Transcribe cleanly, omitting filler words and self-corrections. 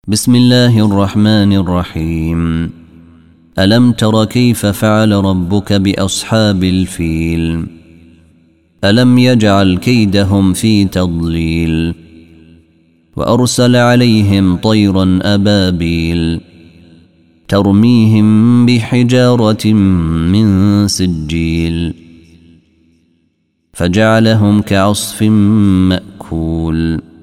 بسم الله الرحمن الرحيم. ألم تر كيف فعل ربك بأصحاب الفيل؟ ألم يجعل كيدهم في تضليل وأرسل عليهم طيرا أبابيل ترميهم بحجارة من سجيل فجعلهم كعصف مأكول.